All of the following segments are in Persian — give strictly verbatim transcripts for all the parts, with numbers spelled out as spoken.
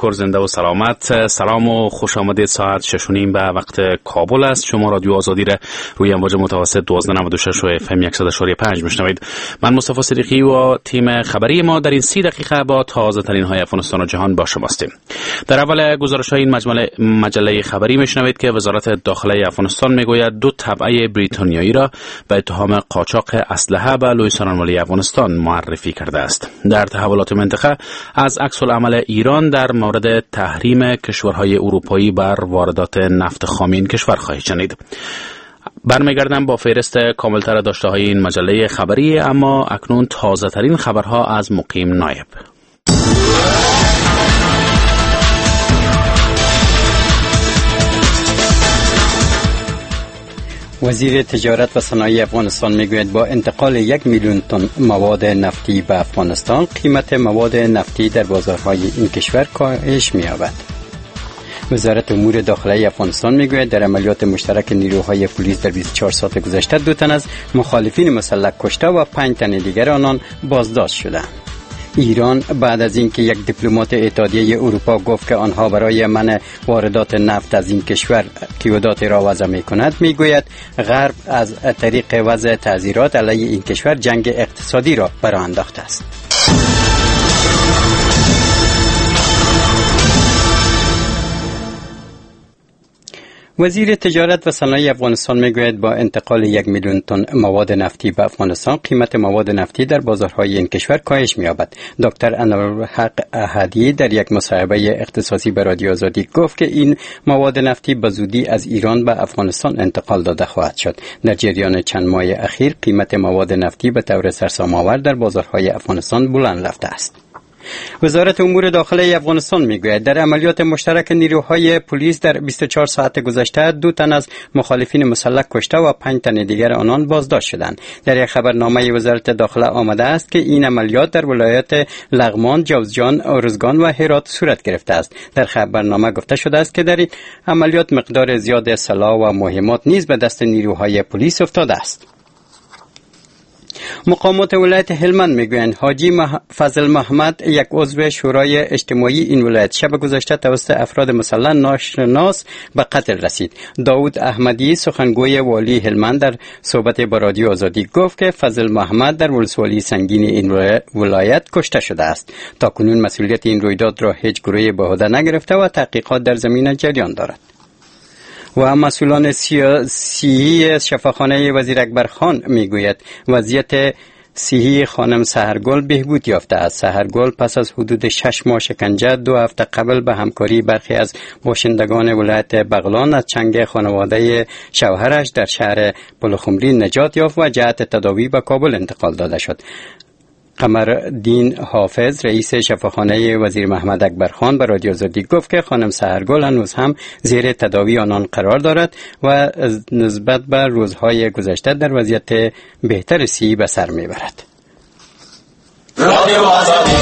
تفکر زنده و سلامت. سلام و خوش آمدید. ساعت شش و نیم به وقت کابل است. شما رادیو آزادی را روی امواج متوسط دوازده نود و شش و اف ام صد و شش و پنج میشنوید. من مصطفی صدیقی و تیم خبری ما در این سی دقیقه با تازه ترین های افغانستان و جهان با شما هستیم. در اول گزارش های این مجله مجله خبری میشنوید که وزارت داخله افغانستان میگوید دو تبعه بریتانیایی را به اتهام قاچاق اسلحه به لوی سرانولی افغانستان معرفی کرده است. در تحولات منطقه از عکس العمل ایران در مورد تحریم کشورهای اروپایی بر واردات نفت خام این کشور خواهید شنید. برمیگردم با فهرست کاملتر داشته های این مجله خبری، اما اکنون تازه ترین خبرها از مقیم نایب. وزیر تجارت و صنایع افغانستان میگوید با انتقال یک میلیون تن مواد نفتی به افغانستان قیمت مواد نفتی در بازارهای این کشور کاهش می‌یابد. وزارت امور داخلی افغانستان میگوید در عملیات مشترک نیروهای پلیس در بیست و چهار ساعت گذشته دو تن از مخالفین مسلح کشته و پنج تن دیگر آنان بازداشت شدند. ایران بعد از اینکه یک دیپلمات اتحادیه اروپا گفت که آنها برای منع واردات نفت از این کشور قیودات را وضع می‌کند، میگوید غرب از طریق وضع تعزیرات علیه این کشور جنگ اقتصادی را برآ انداخته است. وزیر تجارت و صنایع افغانستان میگوید با انتقال یک میلیون تن مواد نفتی به افغانستان قیمت مواد نفتی در بازارهای این کشور کاهش می‌یابد. دکتر انورالحق احدی در یک مصاحبه اختصاصی به رادیو آزادی گفت که این مواد نفتی به زودی از ایران به افغانستان انتقال داده خواهد شد. در جریان چند ماه اخیر قیمت مواد نفتی به طور سرسام‌آور در بازارهای افغانستان بلند رفته است. وزارت امور داخلی افغانستان میگوید در عملیات مشترک نیروهای پلیس در بیست و چهار ساعت گذشته دو تن از مخالفین مسلح کشته و پنج تن دیگر آنان بازداشت شدند. در یک خبرنامه وزارت داخله آمده است که این عملیات در ولایت لغمان، جوزجان، ارزگان و هرات صورت گرفته است. در خبرنامه گفته شده است که در این عملیات مقدار زیاد سلاح و مهمات نیز به دست نیروهای پلیس افتاده است. مقامات ولایت هلمند میگویند حاجی مح... فضل محمد، یک عضو شورای اجتماعی این ولایت، شب گذشته توسط افراد مسلح ناشناس به قتل رسید. داود احمدی، سخنگوی والی هلمند، در صحبت با رادیو آزادی گفت که فضل محمد در ولسوالی سنگین این ولایت کشته شده است. تاکنون مسئولیت این رویداد را هیچ گروهی به عهده نگرفته و تحقیقات در زمینه جریان دارد. و مسئولان صحی شفاخانه وزیر اکبر خان میگوید وضعیت صحی خانم سحرگل بهبود یافته است. سحرگل پس از حدود شش ماه شکنجه دو هفته قبل به همکاری برخی از باشندگان ولایت بغلان از چنگ خانواده شوهرش در شهر پلخمری نجات یافت و جهت تداوی به کابل انتقال داده شد. قمرالدین حافظ، رئیس شفاخانه وزیر محمد اکبر خان، به رادیو آزادی گفت که خانم سحرگل هنوز هم زیر تداوی آنان قرار دارد و نسبت به روزهای گذشته در وضعیت بهتر صحی به سر میبرد. رادیو آزادی.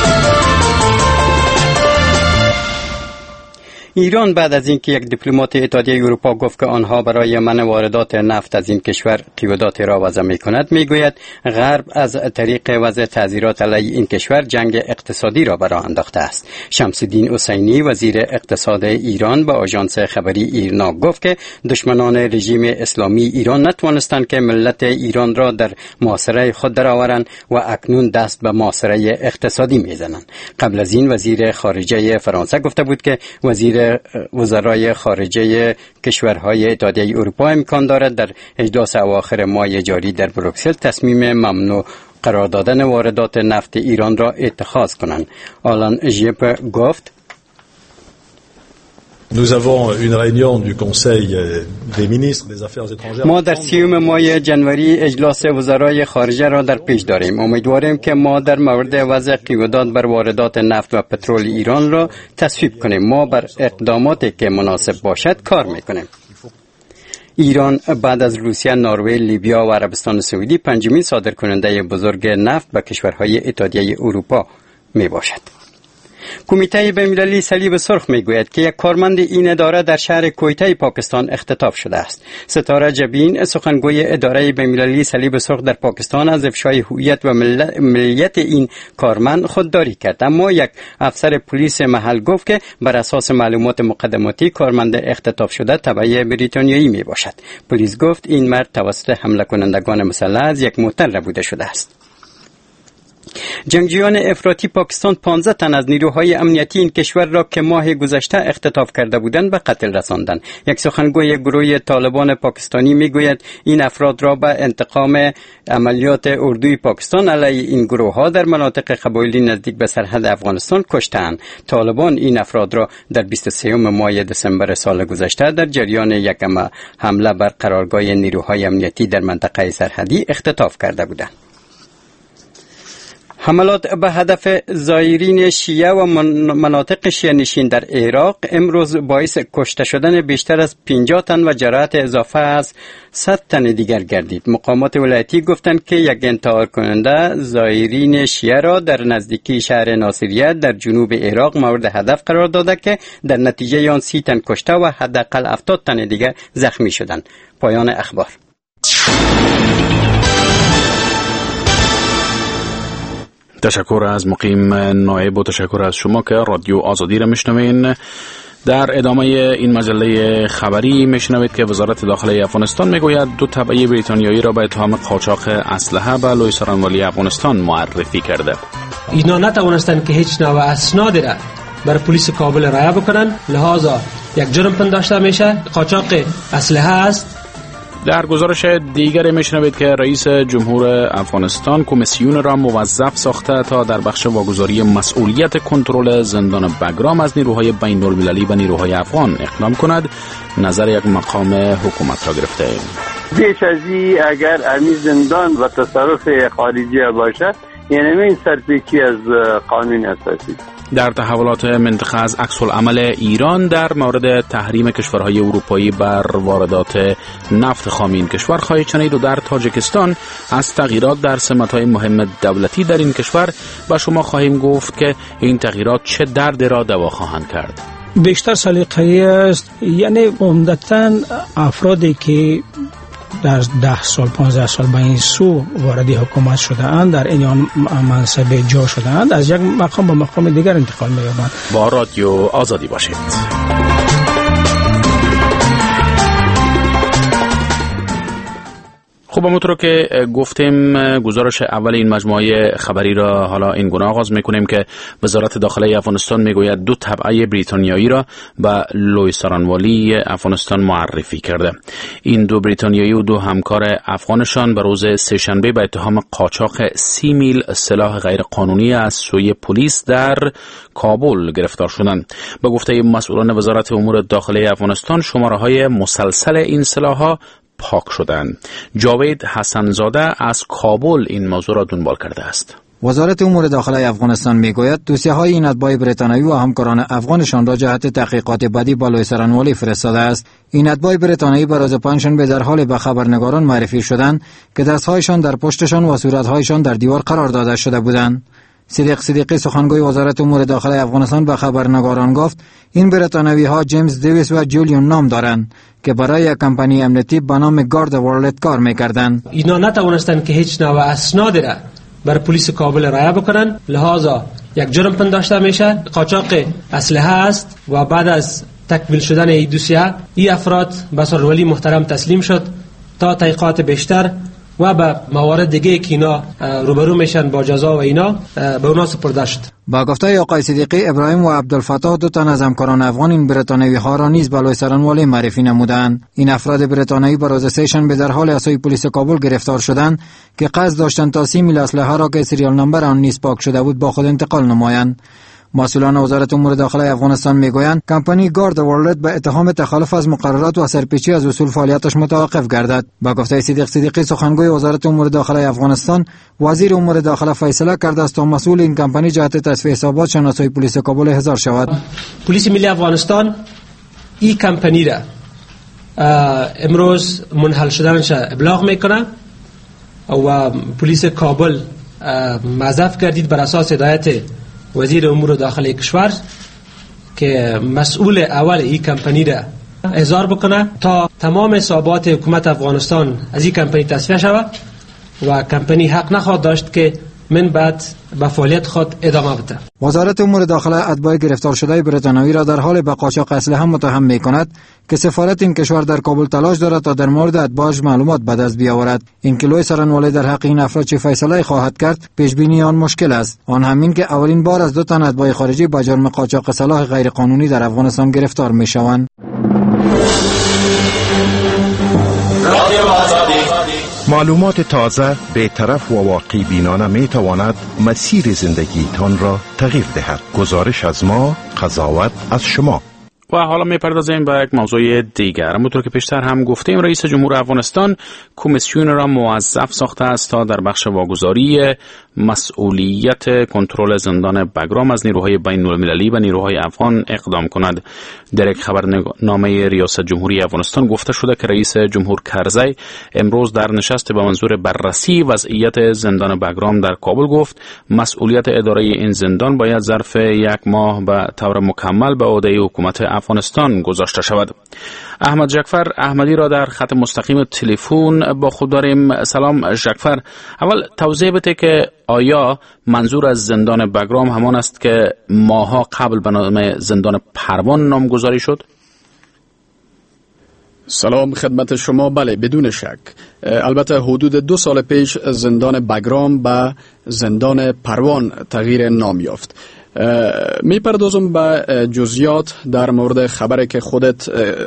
ایران بعد از اینکه یک دیپلمات اتحادیه اروپا گفت که آنها برای منع واردات نفت از این کشور قیودات را وضع می‌کند، میگوید غرب از طریق وضع تعزیرات علیه این کشور جنگ اقتصادی را برآ انداخته است. شمس‌الدین حسینی، وزیر اقتصاد ایران، به آژانس خبری ایرنا گفت که دشمنان رژیم اسلامی ایران نتوانستند که ملت ایران را در محاصره خود درآورند و اکنون دست به محاصره اقتصادی می‌زنند. قبل از این وزیر خارجه فرانسه گفته بود که وزیر وزرای خارجه کشورهای اتحادیه اروپا امکان دارد در اجلاس اواخر ماه جاری در بروکسل تصمیم ممنوع قرار دادن واردات نفت ایران را اتخاذ کنند. آلان ژیپ گفت Nous avons une réunion du Conseil des ministres des Affaires étrangères. ما در سیوم ماه جنوری اجلاس وزرای خارجه را در پیش داریم. امیدواریم که ما در مورد وضع قیودات بر واردات نفت و پترول ایران را تصویب کنیم. ما بر اقداماتی که مناسب باشد کار میکنیم. ایران بعد از روسیه، نروژ، لیبیا و عربستان سعودی پنجمین صادرکننده بزرگ نفت به کشورهای اتحادیه اروپا می باشد. کمیته بین‌المللی صلیب سرخ میگوید که یک کارمند این اداره در شهر کویته پاکستان اختطاف شده است. ستاره جبین سخنگوی اداره بین‌المللی صلیب سرخ در پاکستان از افشای هویت و ملیت این کارمند خودداری کرد، اما یک افسر پلیس محل گفت که بر اساس معلومات مقدماتی کارمند اختطاف شده تبع بریتانیایی می باشد. پلیس گفت این مرد توسط حمله کنندگان مسلح از یک موتر ربوده شده است. جنگجویان افراطی پاکستان پانزده تن از نیروهای امنیتی این کشور را که ماه گذشته اختطاف کرده بودند به قتل رساندند. یک سخنگوی گروه طالبان پاکستانی میگوید این افراد را به انتقام عملیات اردوی پاکستان علیه این گروه ها در مناطق قبایلی نزدیک به سرحد افغانستان کشتند. طالبان این افراد را در بیست و سوم ماه دسامبر سال گذشته در جریان یک حمله بر قرارگاه نیروهای امنیتی در منطقه سرحدی اختطاف کرده بودند. حملات به هدف زائرین شیعه و مناطق شیعه نشین در عراق امروز باعث کشته شدن بیشتر از پنجاه تن و جراحت اضافه از صد تن دیگر گردید. مقامات ولایتی گفتند که یک انتحار کننده زائرین شیعه را در نزدیکی شهر ناصریه در جنوب عراق مورد هدف قرار داده که در نتیجه آن سی تن کشته و حداقل هفتاد تن دیگر زخمی شدند. پایان اخبار. تشکر از مقیم نایب و تشکر از شما که رادیو آزادی را میشنوین. در ادامه این مجله خبری میشنوید که وزارت داخلی افغانستان میگوید دو تبعه بریتانیایی را به اتهام قاچاق اسلحه به لوی سرانوالی افغانستان معرفی کرده. اینا نتوانستند که هیچ نوع اسنادی را بر پلیس کابل ارائه بکنن، لذا یک جرم پنداشته میشه، قاچاق اسلحه است. در گزارش دیگری میشنوید که رئیس جمهور افغانستان کمیسیون را موظف ساخته تا در بخش واگذاری مسئولیت کنترل زندان بگرام از نیروهای بین المللی و نیروهای افغان اقدام کند. نظر یک مقام حکومت را گرفته. بیش از این اگر امی زندان و تصرف خارجی باشد یعنی این سرپیچی از قانون اساسی. در تحولات منطقه از عکس العمل ایران در مورد تحریم کشورهای اروپایی بر واردات نفت خام این کشور خواهید شنید و در تاجیکستان از تغییرات در سمت‌های مهم دولتی در این کشور با شما خواهیم گفت که این تغییرات چه دردی را دوا خواهند کرد. بیشتر سلیقه‌ای است، یعنی عمدتاً افرادی که در ده سال پانزده سال به این سو وارد حکومت شده اند در این منصب جا شده اند از یک مقام به مقام دیگر انتقال می یابند. با رادیو آزادی باشید. خب همونطور که گفتیم گزارش اول این مجموعه خبری را حالا این گونه آغاز میکنیم که وزارت داخلی افغانستان میگوید دو تبعه بریتانیایی را به لوی سرانوالی افغانستان معرفی کرده. این دو بریتانیایی و دو همکار افغانشان به روز سه‌شنبه به اتهام قاچاق سی میل سلاح غیر قانونی از سوی پلیس در کابل گرفتار شدند. به گفته مسئولان وزارت امور داخلی افغانستان شماره‌های مسلسل این سلاح‌ها پاک شدند. جاوید حسنزاده از کابل این موضوع را دنبال کرده است. وزارت امور داخلی افغانستان میگوید دوسیه های این اتباع بریتانیایی و همکاران افغانشان را جهت تحقیقات بعدی به لوی سرانوالی فرستاده است. این اتباع بریتانیایی به روز پنجشنبه در حال به خبرنگاران معرفی شدند که دستهایشان در پشتشان و صورتهایشان در دیوار قرار داده شده بودند. صدیق صدیقی سخنگوی وزارت امور داخلی افغانستان به خبرنگاران گفت این بریتانیایی ها جیمز دیویس و جولیون نام دارند که برای یک کمپانی امنیتی به نام گارد ورلد کار می‌کردند. اینا نتوانستند که هیچ نوع اسنادی را بر پلیس کابل ارائه بکنن، لذا یک جرم پنداشته میشه، قاچاق اسلحه است و بعد از تکمیل شدن این دوسیه این افراد به سرانوالی محترم تسلیم شد تا تحقیقات بیشتر و به موارد دیگه که اینا روبرو میشن با جزا و اینا به اونا سپرده شد. با گفته آقای صدیقی، ابراهیم و عبدالفتاح دو تن از همکاران افغان این بریتانیایی ها را نیز به لوی سرانوالی معرفی نمودند. این افراد بریتانیایی به روز سه‌شنبه در حال از سوی پلیس کابل گرفتار شدند که قصد داشتند تا سی میل اسلحه را که سریال نمبر آن نیز پاک شده بود با خود انتقال نمایند. مسئولان وزارت امور داخلی افغانستان میگویند کمپانی گارد ورلد به اتهام تخلف از مقررات و سرپیچی از اصول فعالیتش متوقف گردد. با گفته صدیق صدیقی سخنگوی وزارت امور داخلی افغانستان، وزیر امور داخلی فیصله کرده است تا مسئول این کمپانی جهت تصفیه حسابات شناسای پلیس کابل احضار شود. پلیس ملی افغانستان این کمپانی را امروز منحل شدنش ابلاغ میکنه و پلیس کابل موظف گردید بر اساس هدایت وزیر امور داخلی کشور که مسئول اول این کمپانی را احضار بکنه تا تمام حسابات حکومت افغانستان از این کمپانی تصفیه شود و کمپانی حق نخواهد داشت که من بعد به فعالیت خود ادامه بده. وزارت امور داخله اتباع گرفتار شده بریتانیایی را در حال به قاچاق اسلحه متهم می‌کند که سفارت این کشور در کابل تلاش دارد تا در مورد اتباعش معلومات به دست بیاورد. این که لوی سرنوالی در حق این افراد چه فیصله خواهد کرد پیش بینی آن مشکل است. آن همین که اولین بار از دو تن اتباع خارجی به جرم قاچاق سلاح غیرقانونی در افغانستان گرفتار می‌شوند. معلومات تازه، بی‌طرف و واقعی بینانه می تواند مسیر زندگی تان را تغییر دهد. گزارش از ما، قضاوت از شما. و حالا میپردازیم به یک موضوع دیگر. همونطور که پیشتر هم گفتیم، رئیس جمهور افغانستان کمیسیون را موظف ساخته است تا در بخش واگذاری مسئولیت کنترل زندان بگرام از نیروهای بین المللی و نیروهای افغان اقدام کند. در یک خبرنامه ریاست جمهوری افغانستان گفته شده که رئیس جمهور کرزی امروز در نشست به منظور بررسی وضعیت زندان بگرام در کابل گفت مسئولیت اداره این زندان باید ظرف یک ماه به طور مکمل به عهده حکومت افغانستان گذاشته شود. احمد جعفر احمدی را در خط مستقیم تلفن با خود داریم. سلام جعفر، اول توضیح بده که آیا منظور از زندان بگرام همان است که ماها قبل به نام زندان پروان نامگذاری شد؟ سلام خدمت شما. بله، بدون شک. البته حدود دو سال پیش زندان بگرام به زندان پروان تغییر نام یافت. می پردازم به جزئیات در مورد خبری که خودت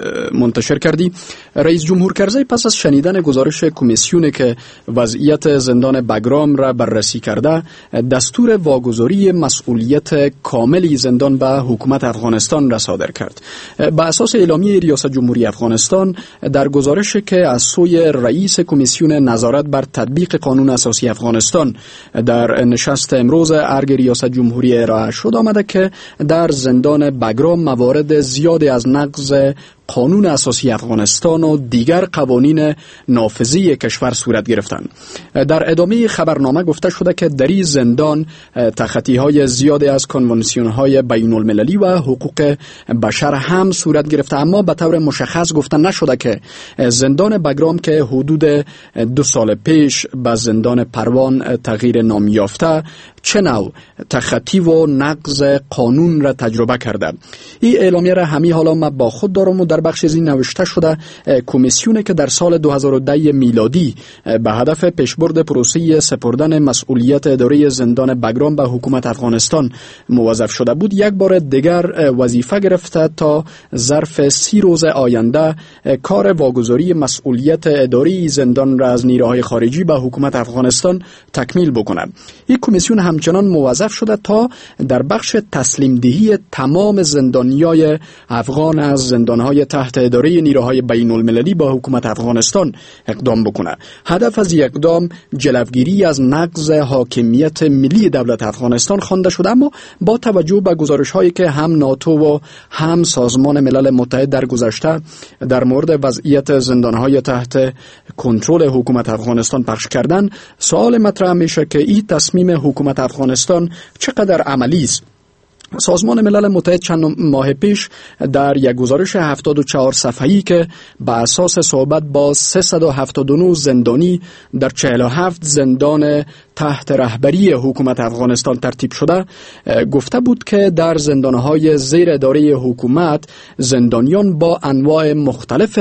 منتشر کردی. رئیس جمهور کرزی پس از شنیدن گزارش کمیسیونی که وضعیت زندان بگرام را بررسی کرده، دستور واگذاری مسئولیت کاملی زندان به حکومت افغانستان را صادر کرد. به اساس اعلامیه ریاست جمهوری افغانستان، در گزارشی که از سوی رئیس کمیسیون نظارت بر تطبیق قانون اساسی افغانستان در نشست امروز ارگ ریاست جمهوری ارائه شد، آمده که در زندان بگرام موارد زیادی از نقض قانون اساسی افغانستان و دیگر قوانین نافذی کشور صورت گرفتند. در ادامه خبرنامه گفته شده که در این زندان تخطی های زیادی از کنوانسیون های بین المللی و حقوق بشر هم صورت گرفته، اما به طور مشخص گفته نشده که زندان بگرام که حدود دو سال پیش به زندان پروان تغییر نام یافته چه نوع تخطی و نقض قانون را تجربه کرده. این اعلامیه را همی حالا ما با خود دارم و در بخش از این نوشته شده کمیسیونی که در سال دو هزار و ده میلادی به هدف پیشبرد پروسه سپردن مسئولیت اداره زندان بگرام به حکومت افغانستان موظف شده بود، یک بار دیگر وظیفه گرفته تا ظرف سی روز آینده کار واگذاری مسئولیت اداره زندان را از نیروهای خارجی به حکومت افغانستان تکمیل بکند. این کمیسیون همچنان موظف شده تا در بخش تسلیم دهی تمام زندانیای افغان از زندانهای تحت اداره نیروهای بین المللی با حکومت افغانستان اقدام بکنه. هدف از اقدام جلوگیری از نقض حاکمیت ملی دولت افغانستان خوانده شده، اما با توجه به گزارش هایی که هم ناتو و هم سازمان ملل متحد در گذشته در مورد وضعیت زندانهای تحت کنترل حکومت افغانستان پخش کردن، سوال مطرح میشه که این تصمیم حکومت افغانستان چقدر عملی است. سازمان ملل متحد چند ماه پیش در یک گزارش هفتاد و چهار صفحه‌ای که بر اساس صحبت با سیصد و هفتاد و نه زندانی در چهل و هفت زندان تحت رهبری حکومت افغانستان ترتیب شده، گفته بود که در زندانهای زیر اداره حکومت زندانیان با انواع مختلف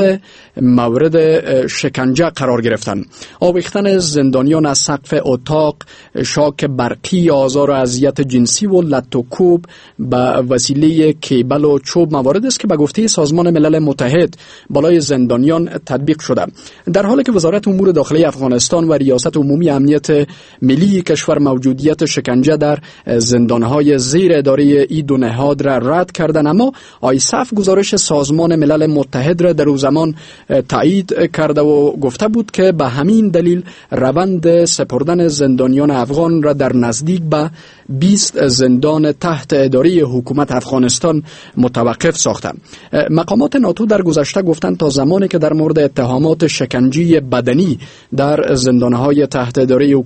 مورد شکنجه قرار گرفتند. آویختن زندانیان از سقف اتاق، شاک برقی، آزار و اذیت جنسی و لط و کوب به وسیله کیبل و چوب موارد است که به گفته سازمان ملل متحد بالای زندانیان تطبیق شده، در حالی که وزارت امور داخلی افغانستان و ریاست عمومی امنیت ملی کشور موجودیت شکنجه در زندانهای زیر اداره این دو نهاد را رد کردند. اما آیسف گزارش سازمان ملل متحد را در او زمان تایید کرده و گفته بود که به همین دلیل روند سپردن زندانیان افغان را در نزدیک به بیست زندان تحت اداره حکومت افغانستان متوقف ساختند. مقامات ناتو در گذشته گفتند تا زمانی که در مورد اتهامات شکنجه بدنی در زندانهای تحت اداره حکومت افغانستان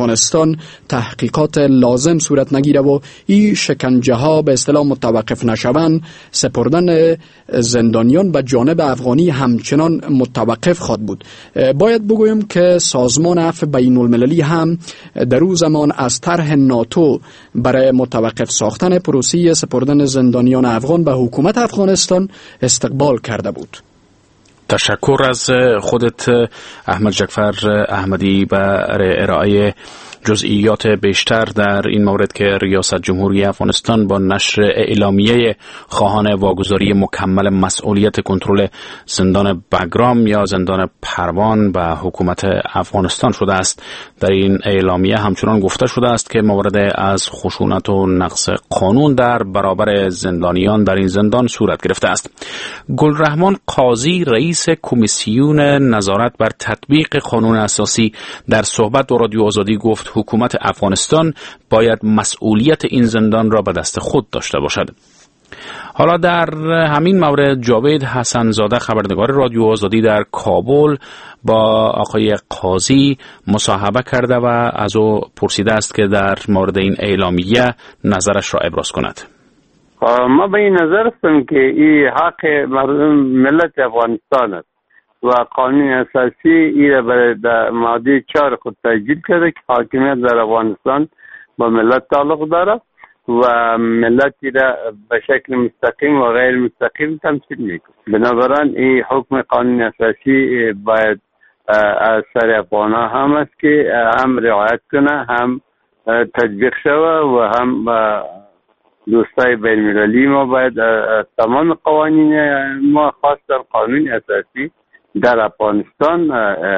افغانستان تحقیقات لازم صورت نگیره و این شکنجه ها به اصطلاح متوقف نشوند، سپردن زندانیان به جانب افغانی همچنان متوقف خواد بود. باید بگویم که سازمان عفو بین المللی هم در او زمان از طرح ناتو برای متوقف ساختن پروسه سپردن زندانیان افغان به حکومت افغانستان استقبال کرده بود. تشکر از خودت احمد جعفر احمدی برای ارائه جزئیات بیشتر در این مورد که ریاست جمهوری افغانستان با نشر اعلامیه خواهان واگذاری مکمل مسئولیت کنترل زندان بگرام یا زندان پروان به حکومت افغانستان شده است. در این اعلامیه همچنان گفته شده است که مورد از خشونت و نقض قانون در برابر زندانیان در این زندان صورت گرفته است. گلرحمان قاضی رئیس کمیسیون نظارت بر تطبیق قانون اساسی در صحبت با رادیو آزادی گفت حکومت افغانستان باید مسئولیت این زندان را به دست خود داشته باشد. حالا در همین مورد جاوید حسنزاده خبرنگار رادیو آزادی در کابل با آقای قاضی مصاحبه کرده و از او پرسیده است که در مورد این اعلامیه نظرش را ابراز کند. ما به این نظر هستم که این حق مردم ملت افغانستان است و قانون اساسی این برای ماده چهار خود تجدید کرده که حاکمیت در افغانستان با ملت تعلق داره و ملت را به شکل مستقیم و غیر مستقیم تمثیل میکنه. بنابراین این حکم قانون اساسی باید از سر افغانا هم است که هم رعایت کنه، هم تطبیق شوه و هم دوستای بین المللی ما باید تمام قوانین ما خاصه قانون اساسی در افغانستان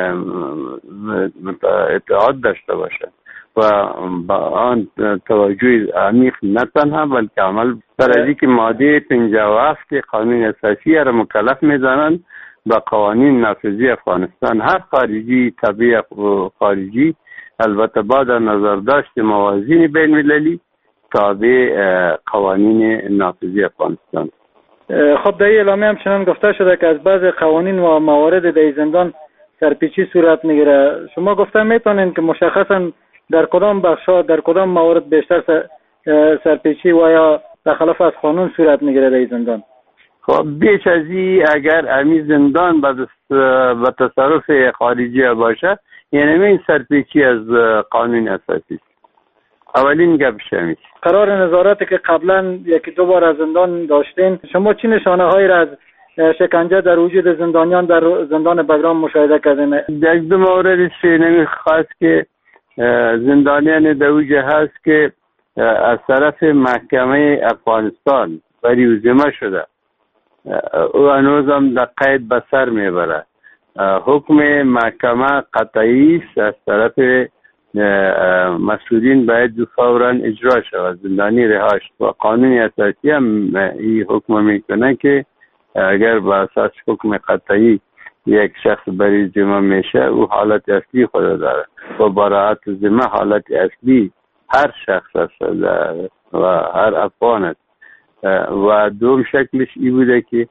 اتحاد داشته باشد و با آن توجه عمیق نه تنها بلکه عمل بر اینکه ماده پنجاه و هفت قانون اساسی را مکلف می‌دانند با قوانین نافذی افغانستان. هر خارجی تبع خارجی البته بعد نظر داشت موازین بین المللی تابع قوانین نافذی افغانستان. خب در این اعلامیه همچنان گفته شده که از بعض قوانین و موارد در زندان سرپیچی صورت میگیره. شما گفته میتونین که مشخصا در کدام بخشا در کدام موارد بیشتر سرپیچی و یا تخلف از قانون صورت میگیره در زندان؟ خب بیش از این اگر امی زندان به تصرف خارجی باشه یعنی این سرپیچی از قانون اساسی. اولین گپ شمیش قرار نظارتی که قبلا یکی دو بار از زندان داشتین، شما چی نشانه هایی را از شکنجه در وجود زندانیان در زندان بگرام مشاهده کردین؟ یک دو مورد شنمی خاص که زندانیان در وجه هست که از طرف محکمه افغانستان بریوزیمه شده او هنوز هم در قید به سر میبره. حکم محکمه قطعی است از طرف مسئولین باید فوراً اجرا شود، زندانی رهاش و قانون اساسی هم این حکم میکنه که اگر با اساس حکم قطعی یک شخص بری ذمه میشه او حالت اصلی خود داره و براعت ذمه حالت اصلی هر شخص است و هر افغان است. و دوم شکلش ای بوده که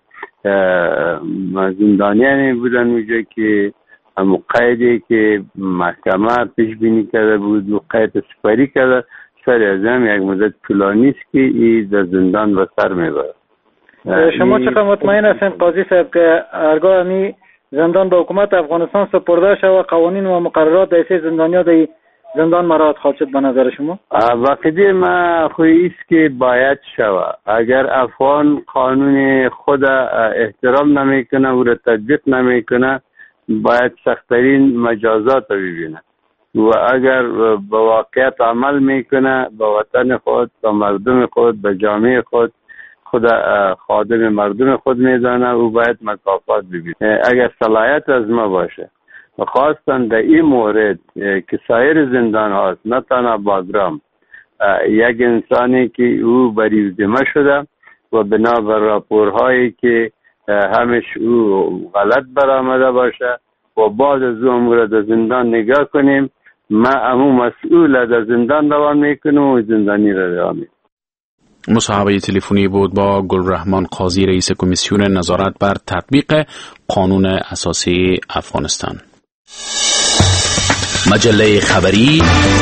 زندانیانی بودن اونجا که همون قیدی که محکمه پیش بینی کرده بود و قید سپری کرده سر از هم یک مدت طولانی است که این در زندان به سر میبره. شما چقدر مطمئن هستین قاضی صاحب که هرگاه می زندان به حکومت افغانستان سپرده شود قوانین و مقررات دیسه زندانیا در زندان مراعات خواهد شد به نظر شما؟ وقتی ما خویی است که باید شود. اگر افغان قانون خود احترام نمیکنه و را تطبیق نمیکنه باید سخت‌ترین مجازات رو ببینه و اگر به واقعیت عمل میکنه به وطن خود، به مردم خود، به جامعه خود خود خادم مردم خود میدانه و باید مکافات ببینه. اگر صلاحیت از ما باشه و خواستن در این مورد که سایر زندان هاست نه تنها بگرام یک انسانی که او بریوزیمه شده و بنابر راپورهایی که همش او غلط برآمده باشه و بعد از اون امور در زندان نگاه کنیم ما امو مسئول در زندان روان میکنیم و زندانی را روان میکنیم. مصاحبه تلفنی بود با گلرحمان قاضی رئیس کمیسیون نظارت بر تطبیق قانون اساسی افغانستان. مجله خبری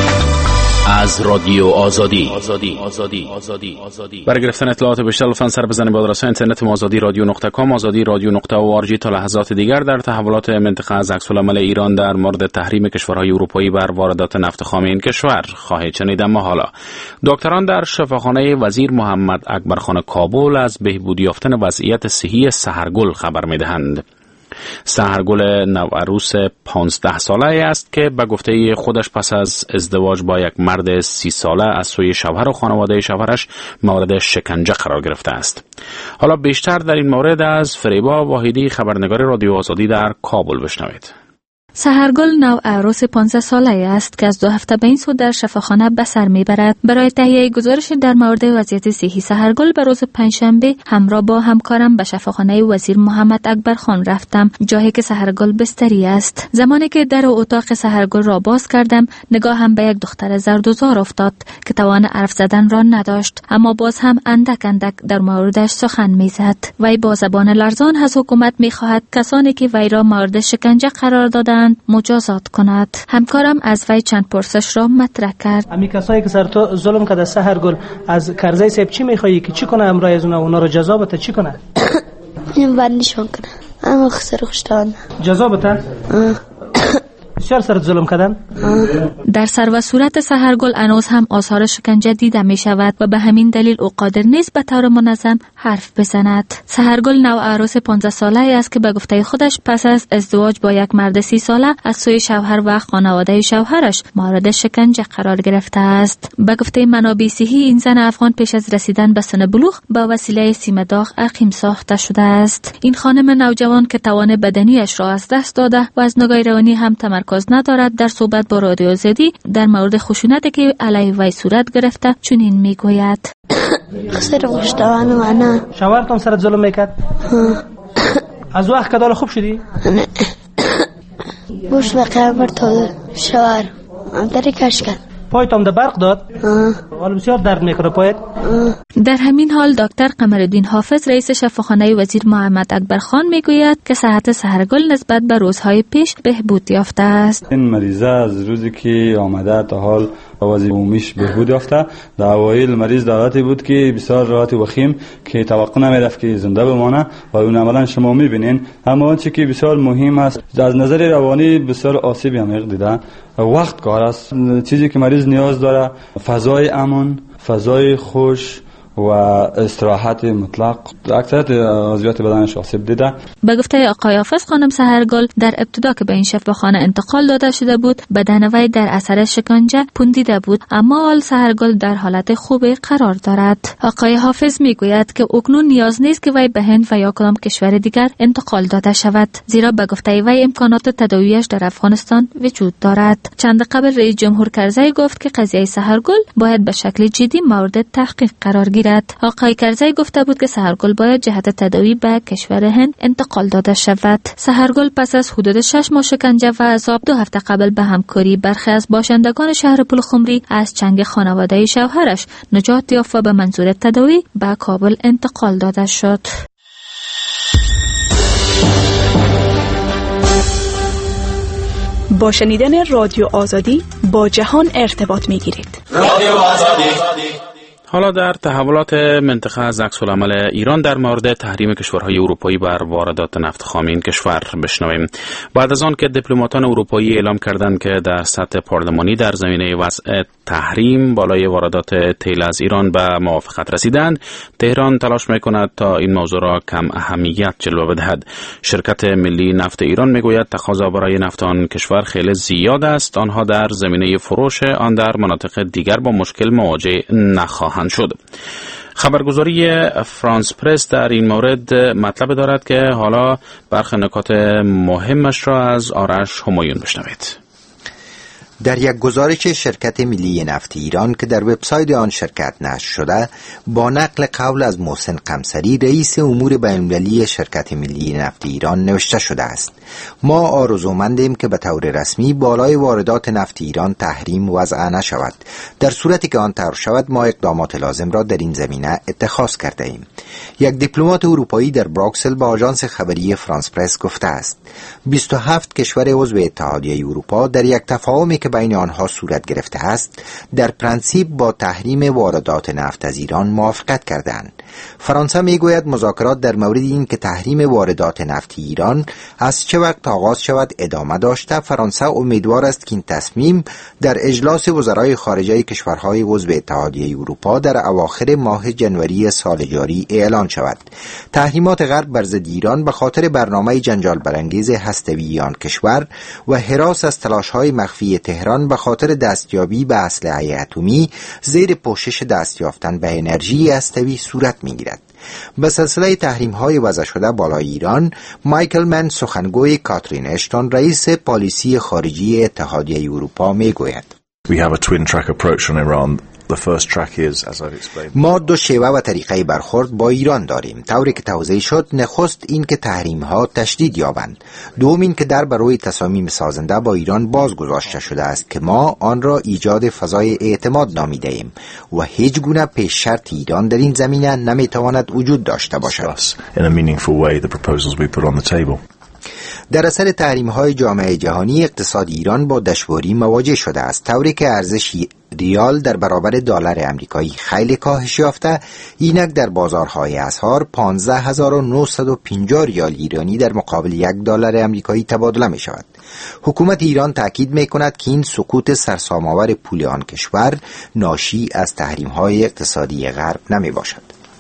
از رادیو آزادی. آزادی. آزادی. آزادی. آزادی. برای گرفتن اطلاعات بیشتر لطفاً سر بزنید به آدرس اینترنت ما آزادی رادیو نقطه کام، آزادی رادیو نقطه او آر جی. تا لحظات دیگر در تحولات منطقه از عکس‌العمل ایران در مورد تحریم کشورهای اروپایی بر واردات نفت خام این کشور خواهید شنید. اما حالا دکتران در شفاخانه وزیر محمد اکبرخان کابل از بهبود یافتن وضعیت صحی سحرگل خبر می‌دهند. سحرگل نوعروس پانزده ساله است که به گفته خودش پس از ازدواج با یک مرد سی ساله از سوی شوهر و خانواده شوهرش مورد شکنجه قرار گرفته است. حالا بیشتر در این مورد از فریبا واحدی خبرنگار رادیو آزادی در کابل بشنوید. سحرگل نوعروس پانزده ساله است که از دو هفته به این سو در شفاخانه به سر میبرد. برای تهیه گزارش در مورد وضعیت صحی سحرگل به روز پنجشنبه همراه با همکارم به شفاخانه وزیر محمد اکبرخان رفتم، جایی که سحرگل بستری است. زمانی که در اتاق سحرگل را باز کردم، نگاهم به یک دختر زردوزار افتاد که توان حرف زدن را نداشت، اما باز هم اندک اندک در موردش سخن میزد. وی با زبان لرزان از حکومت میخواهد کسانی که وی را مورد شکنجه قرار دادند مجازات کند. همکارم از وی چند پرسش را مطرح کرد. امی کسایی که سر تو ظلم کرده سحرگل، از کرزی صاحب چی میخوایی که چی کنه امرای از اونا اونا رو جزا بده؟ چی کنه؟ این بندشون کنه. اما خسر خوشتان جزا بده؟ بسیار سر ظلم کردن. در سر و صورت سحرگل هنوز هم آثار شکنجه دیده می شود و به همین دلیل او قادر نیست به طور منظم حرف بزند. سحرگل نوعروس پانزده ساله است که به گفته خودش پس از ازدواج با یک مرد سی ساله از سوی شوهر و خانواده شوهرش مورد شکنجه قرار گرفته است. به گفته منابع صحی این زن افغان پیش از رسیدن به سن بلوغ با وسیله سیم داغ عقیم ساخته شده است. این خانم نوجوان که توان بدنیش را از دست داده و از نگاه روانی هم تمرکز ندارد، در صحبت با رادیو آزادی در مورد خشونتی که علیه وی صورت گرفته چنین میگوید. خسر خوشتوان و انا شوهرتون سرت ظلم میکرد؟ از وقت کدال خوب شدی؟ نه بوش بقیمر تا شوهر هم داری کش کرد. پایت هم ده برق داد؟ حال بسیار درد میکنه پایت؟ در همین حال دکتر قمرالدین حافظ رئیس شفاخانه وزیر محمد اکبرخان میگوید که صحت سحرگل نسبت به روزهای پیش بهبود یافته است. این مریضه از روزی که آمده تا حال وضعیت عمومیش بهبود یافته. در اوایل مریض دعوتی بود که بسیار راحت وخیم که توقع نمیرفت که زنده بمانه و اون عملا شما میبینین. اما آنچه که بسیار مهم است از نظر روانی بسیار آسیبی عمیق دیده. وقت کار است. چیزی که مریض نیاز داره فضای امن، فضای خوش و استراحت مطلق. اکثریت عضویات بدنش آسیب دیده. به گفته آقای حافظ خانم سحرگل در ابتدا که به این شفاخانه انتقال داده شده بود بدن وی در اثر شکنجه پوندیده بود، اما حال سحرگل در حالت خوبی قرار دارد. آقای حافظ میگوید که اکنون نیاز نیست که وی به هند و یا کدام کشور دیگر انتقال داده شود، زیرا به گفته وی امکانات تداویش در افغانستان وجود دارد. چند قبل رئیس جمهور کرزی گفت که قضیه سحرگل باید به شکل جدی مورد تحقیق قرار گیرد. آقای کرزی گفته بود که سحرگل باید جهت تداوی به کشور هند انتقال داده شود. سحرگل پس از حدود شش ماه شکنجه و عذاب دو هفته قبل به همکاری برخی از باشندگان شهر پلخمری از چنگ خانواده شوهرش نجات یافت و به منظور تداوی به کابل انتقال داده شد. با شنیدن رادیو آزادی با جهان ارتباط می‌گیرید. رادیو آزادی. حالا در تحولات منطقه از عکس‌العمل ایران در مورد تحریم کشورهای اروپایی بر واردات نفت خام این کشور بشنویم. بعد از آن که دیپلماتان اروپایی اعلام کردند که در سطح پارلمانی در زمینه وضع تحریم بالای واردات تیل از ایران به موافقت رسیدند، تهران تلاش میکند تا این موضوع را کم اهمیت جلوه بدهد. شرکت ملی نفت ایران میگوید تقاضا برای نفت آن کشور خیلی زیاد است، آنها در زمینه فروش آن در مناطق دیگر با مشکل مواجه نخواهند شد. خبرگزاری فرانس پرس در این مورد مطلب دارد که حالا برخی نکات مهمش را از آرش همایون بشنوید. در یک گزارش شرکت ملی نفت ایران که در وبسایت آن شرکت نشر شده، با نقل قول از محسن قمصری رئیس امور بین‌المللی شرکت ملی نفت ایران نوشته شده است: ما آرزومندیم که به طور رسمی بالای واردات نفت ایران تحریم وضع نشود. در صورتی که آن طرح شود ما اقدامات لازم را در این زمینه اتخاذ کرده ایم. یک دیپلمات اروپایی در بروکسل با آژانس خبری فرانس پرس گفته است بیست و هفت کشور عضو اتحادیه اروپا در یک تفاهمی که بین آنها صورت گرفته است در پرانسیپ با تحریم واردات نفت از ایران موافقت کردند. فرانسه میگوید مذاکرات در مورد این که تحریم واردات نفت ایران از چه وقت آغاز شود ادامه داشته. فرانسه امیدوار است که این تصمیم در اجلاس وزرای خارجه کشورهای عضو اتحادیه اروپا در اواخر ماه جنوری سال جاری اعلان شود. تحریمات غرب بر ضد ایران به خاطر برنامه جنجال برانگیز هسته‌ای آن کشور و هراس از تلاش‌های مخفی تهران به خاطر دستیابی به اسلحه اتمی زیر پوشش دست یافتن به انرژی هسته‌ای صورت می‌گیرد. به سلسله تحریم‌های وضع شده بالای ایران، مایکل من سخنگوی کاترین اشتون رئیس پالیسی خارجی اتحادیه اروپا میگوید: We have a twin track approach on Iran. The first track is, as I've explained. ما دو شیوه و طریقه برخورد با ایران داریم. طوری که توضیح شد، نخست این که تحریم ها تشدید یابند. دوم این که در برای تصامیم سازنده با ایران بازگذاشته شده است که ما آن را ایجاد فضای اعتماد نامیده ایم و هیچ گونه پیش شرط ایران در این زمینه نمیتواند وجود داشته باشد. In a meaningful way the proposals we put on the table. در اثر تحریم‌های جامعه جهانی اقتصاد ایران با دشواری مواجه شده است، طوری که ارزش ریال در برابر دلار آمریکایی خیلی کاهش یافته. اینک در بازارهای اسعار پانزده هزار و نهصد و پنجاه ریال ایرانی در مقابل یک دلار آمریکایی تبادله می شود. حکومت ایران تاکید می کند که این سقوط سرسام‌آور پول آن کشور ناشی از تحریم‌های اقتصادی غرب نمی باشد.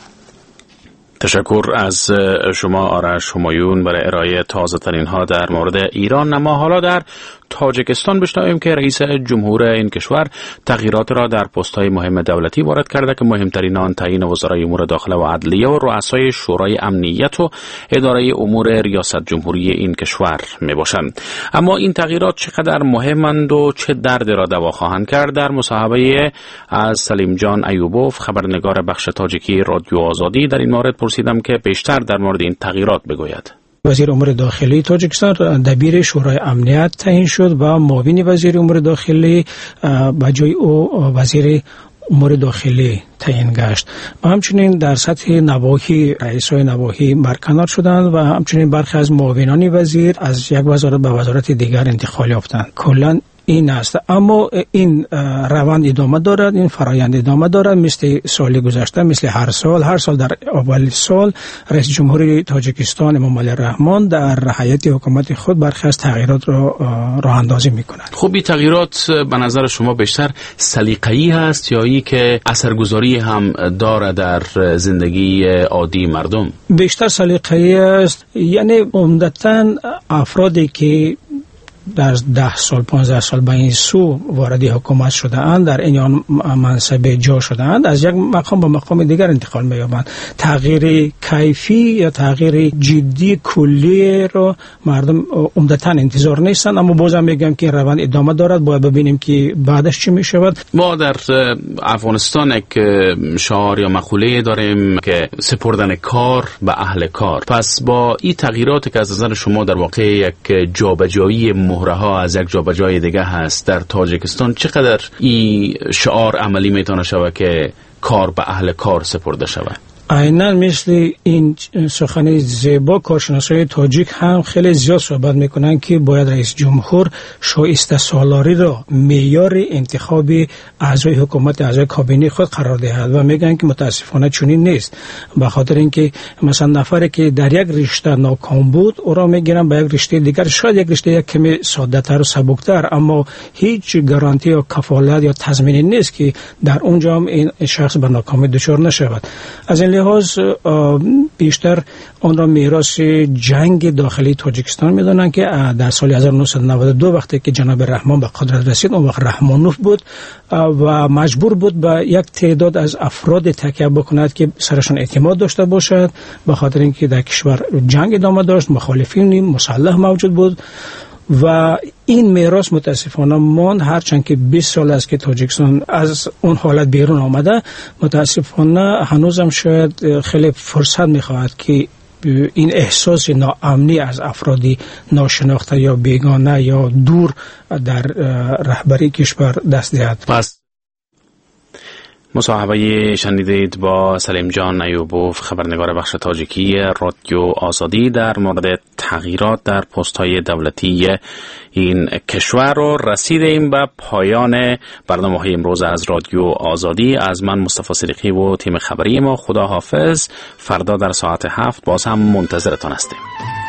تشکر از شما آرش همایون برای ارائه تازه ترین ها در مورد ایران. اما حالا در تاجیکستان بشنویم که رئیس جمهور این کشور تغییرات را در پست‌های مهم دولتی وارد کرده که مهمترین آن تعیین وزرای امور داخله و عدلیه و رؤسای شورای امنیت و اداره امور ریاست جمهوری این کشور میباشند. اما این تغییرات چقدر مهمند و چه دردی را دوا خواهند کرد؟ در مصاحبه از سلیم جان ایوبوف خبرنگار بخش تاجیکی رادیو آزادی در این مورد پرسیدم که بیشتر در مورد این تغییرات بگوید. وزیر امور داخلی تاجیکستان دبیر شورای امنیت تعیین شد و معاون وزیر امور داخلی به جای او وزیر امور داخلی تعیین گشت و همچنین در سطح نواحی رئیسای نواحی برکنار شدند و همچنین برخی از معاونان وزیر از یک وزارت به وزارت دیگر انتقال یافتند. کلاً این است. اما این روند ادامه دارد، این فرایند ادامه دارد، مثل سال گذشته، مثل هر سال هر سال در اول سال رئیس جمهوری تاجیکستان امامعلی رحمان در هیئت حکومت خود برخی از تغییرات را راه اندازی می‌کند. خب این تغییرات به نظر شما بیشتر سلیقه‌ای هست یا ای که اثرگذاری هم دارد در زندگی عادی مردم؟ بیشتر سلیقه‌ای است، یعنی عمدتاً افرادی که در ده سال پانزده سال به این سو وارد حکومت شده اند در این منصب جا شده اند از یک مقام به مقام دیگر انتقال می‌یابند. تغییر کیفی یا تغییر جدی کلی رو مردم عمدتاً انتظار نیستند، اما بازم میگم که روند ادامه دارد، باید ببینیم که بعدش چی میشود. ما در افغانستان یک شعار یا مقوله داریم که سپردن کار به اهل کار. پس با این تغییراتی که از نظر شما در واقع یک جابجایی مهره ها از یک جا به جای دیگه هست در تاجیکستان، چقدر این شعار عملی میتونه شود که کار به اهل کار سپرده شود؟ عیناً مثل این سخن زیبا کارشناسای تاجیک هم خیلی زیاد صحبت میکنن که باید رئیس جمهور شایسته سالاری را معیار انتخاب اعضای حکومت اعضای کابینه خود قرار دهد و میگن که متاسفانه چنین نیست، به خاطر اینکه مثلا نفری که در یک رشته ناکام بود او را میگیرن به یک رشته دیگر، شاید یک رشته یک کمی ساده‌تر و سبکتر، اما هیچ گارانتی یا کفالت یا تضمینی نیست که در اونجا هم این شخص به ناکامی دچار نشود. از این لحاظ بیشتر آن را میراث جنگ داخلی تاجیکستان میدونن که در سال هزار و نهصد و نود و دو وقتی که جناب رحمان به قدرت رسید، اون وقت رحمانوف بود و مجبور بود به یک تعداد از افراد تکیه بکند که سرشون اعتماد داشته باشد، به خاطر اینکه در کشور جنگ ادامه داشت، مخالفین مسلح موجود بود و این میراث متاسفانه ماند، هرچند که بیست سال است که تاجیکستان از اون حالت بیرون آمده. متاسفانه هنوزم شاید خیلی فرصت میخواهد که این احساس ناامنی از افرادی ناشناخته یا بیگانه یا دور در رهبری کشور دست دهد. پس مصاحبه شنیدید با سلیم جان ایوبوف، خبرنگار بخش تاجیکی رادیو آزادی، در مورد تغییرات در پست‌های دولتی این کشور. و رسیدیم به پایان برنامه‌های امروز از رادیو آزادی. از من مصطفی صدیقی و تیم خبری ما خدا حافظ. فردا در ساعت هفت باز هم منتظرتان هستیم.